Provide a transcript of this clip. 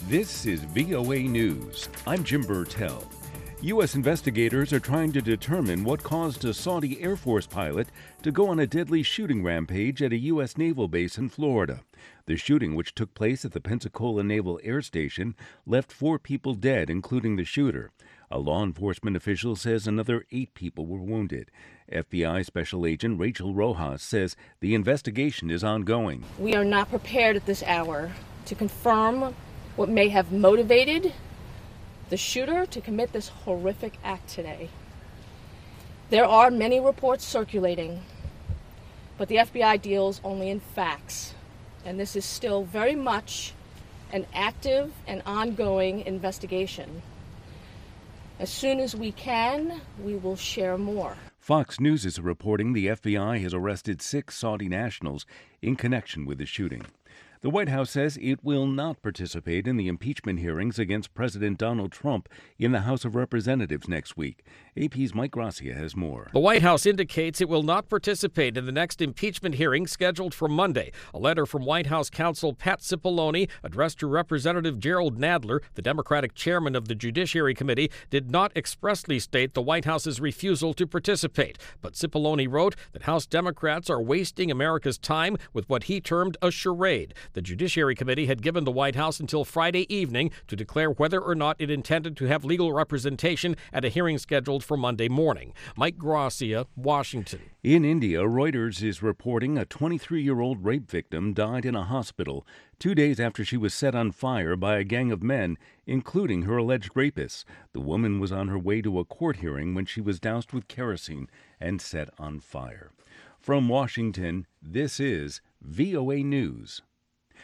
This is VOA News. I'm Jim Burtell. U.S. investigators are trying to determine what caused a Saudi Air Force pilot to go on a deadly shooting rampage at a U.S. naval base in Florida. The shooting, which took place at the Pensacola Naval Air Station, left 4 people dead, including the shooter. A law enforcement official says another 8 people were wounded. FBI Special Agent Rachel Rojas says the investigation is ongoing. We are not prepared at this hour to confirm what may have motivated the shooter to commit this horrific act today. There are many reports circulating, but the FBI deals only in facts, and this is still very much an active and ongoing investigation. As soon as we can, we will share more. Fox News is reporting the FBI has arrested 6 Saudi nationals in connection with the shooting. The White House says it will not participate in the impeachment hearings against President Donald Trump in the House of Representatives next week. AP's Mike Gracia has more. The White House indicates it will not participate in the next impeachment hearing scheduled for Monday. A letter from White House counsel Pat Cipollone, addressed to Representative Jerrold Nadler, the Democratic chairman of the Judiciary Committee, did not expressly state the White House's refusal to participate. But Cipollone wrote that House Democrats are wasting America's time with what he termed a charade. The Judiciary Committee had given the White House until Friday evening to declare whether or not it intended to have legal representation at a hearing scheduled for Monday morning. Mike Gracia, Washington. In India, Reuters is reporting a 23-year-old rape victim died in a hospital 2 days after she was set on fire by a gang of men, including her alleged rapists. The woman was on her way to a court hearing when she was doused with kerosene and set on fire. From Washington, this is VOA News.